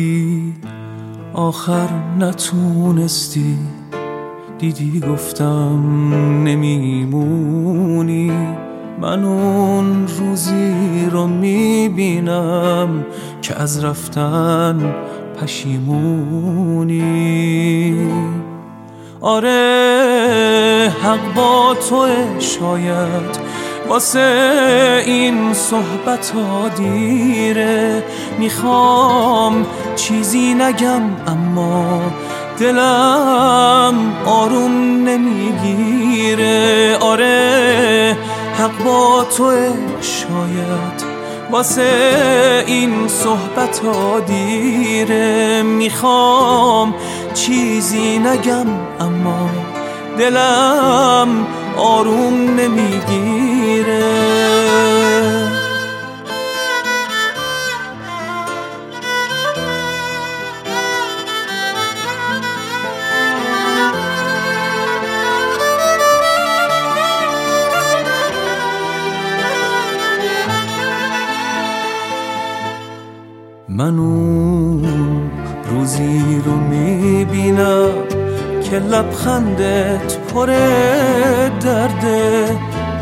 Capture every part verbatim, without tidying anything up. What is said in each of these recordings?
بودی آخر نتونستی، دیدی گفتم نمیمونی. من اون روزی رو میبینم که از رفتن پشیمونی. آره حق با توه، شاید واسه این صحبت ها دیره. میخوام چیزی نگم اما دلم آروم نمیگیره. آره حق با توه، شاید واسه این صحبت ها دیره. میخوام چیزی نگم اما دلم آروم نمیگیره. من اون روزی رو میبینم که لبخندت پر درده.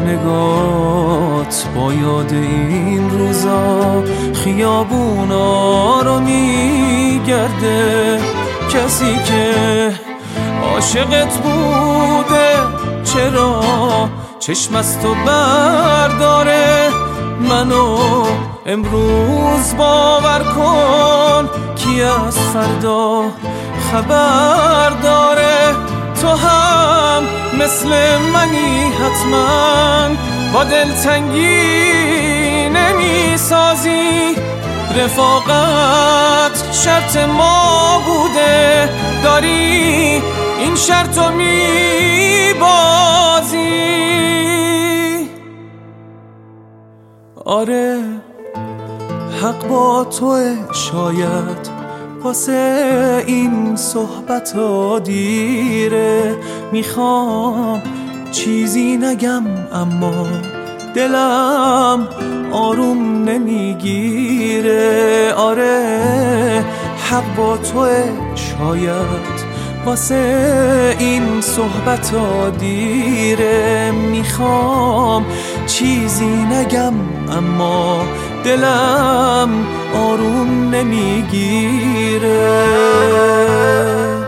نگات با یاد این روزا خیابونا رو میگرده. کسی که عاشقت بوده چرا چشم از تو برداره؟ منو امروز باور کن کی از فردا خبر داره. تو هم مثل منی حتما با دلتنگی نمی سازی. رفاقت شرط ما بوده، داری این شرطو می بازی. آره حق با توه، شاید واسه این صحبت ها دیره. میخوام چیزی نگم اما دلم آروم نمیگیره. آره حق با توه، شاید واسه این صحبت ها دیره. میخوام چیزی نگم اما دلم آروم نمیگیره.